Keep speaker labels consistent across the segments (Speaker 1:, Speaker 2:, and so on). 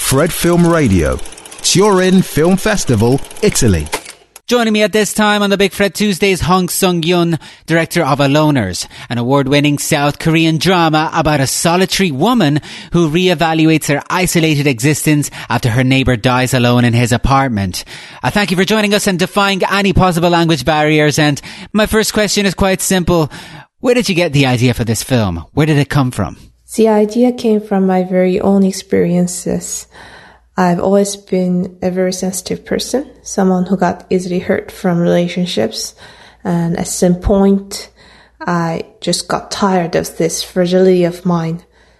Speaker 1: Fred Film Radio, Turin Film Festival, Italy.
Speaker 2: Joining me at this time on the Big Fred Tuesdays, Hong Sung-yoon, director of Aloners, an award-winning South Korean drama about a solitary woman who reevaluates her isolated existence after her neighbour dies alone in his apartment. Thank you for joining us and defying any possible language barriers. And my first question is quite simple. Where did you get the idea for this film? Where did it come from?
Speaker 3: The idea came from my very own experiences. I've always been a very sensitive person, someone who got easily hurt from relationships. And at some point, I just got tired of this fragility of mine.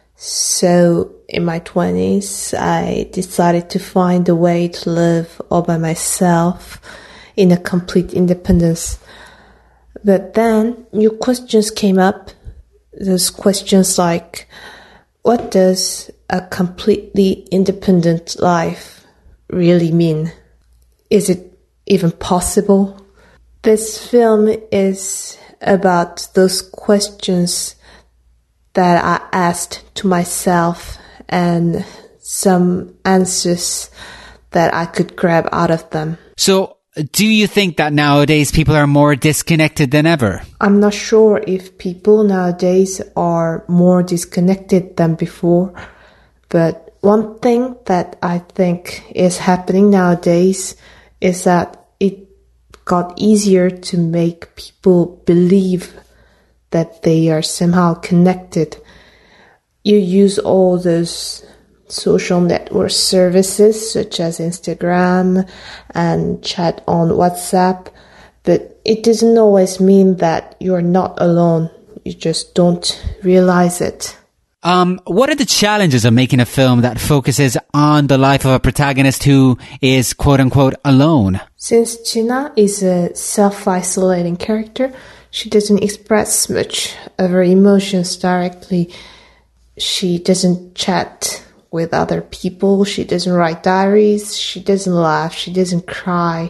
Speaker 3: So in my 20s, I decided to find a way to live all by myself in a complete independence. But then new questions came up. Those questions like, what does a completely independent life really mean? Is it even possible? This film is about those questions that I asked to myself and some answers that I could grab out of them.
Speaker 2: So, do you think that nowadays people are more disconnected than ever?
Speaker 3: I'm not sure if people nowadays are more disconnected than before, but one thing that I think is happening nowadays is that it got easier to make people believe that they are somehow connected. You use all those social network services such as Instagram and chat on WhatsApp, but it doesn't always mean that you're not alone. You just don't realize it.
Speaker 2: What are the challenges of making a film that focuses on the life of a protagonist who is quote-unquote alone?
Speaker 3: Since China is a self-isolating character, she doesn't express much of her emotions directly. She doesn't chat with other people, she doesn't write diaries, she doesn't laugh, she doesn't cry.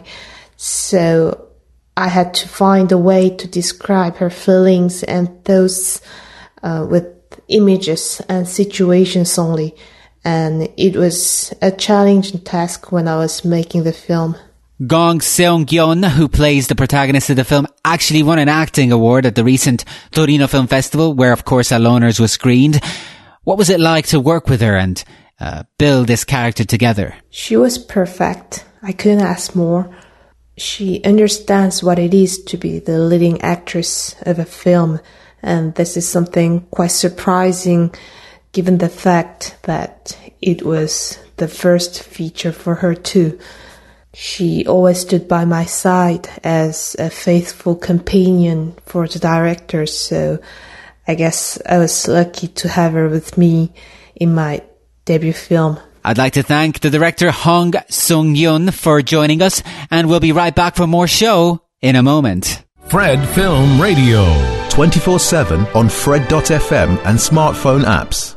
Speaker 3: So I had to find a way to describe her feelings and those with images and situations only. And it was a challenging task when I was making the film.
Speaker 2: Gong Seung-yeon, who plays the protagonist of the film, actually won an acting award at the recent Torino Film Festival, where of course Aloners was screened. What was it like to work with her and build this character together?
Speaker 3: She was perfect. I couldn't ask more. She understands what it is to be the leading actress of a film, and this is something quite surprising given the fact that it was the first feature for her too. She always stood by my side as a faithful companion for the director, so I guess I was lucky to have her with me in my debut film.
Speaker 2: I'd like to thank the director Hong Sung-yoon for joining us, and we'll be right back for more show in a moment.
Speaker 1: Fred Film Radio, 24/7 on Fred.fm and smartphone apps.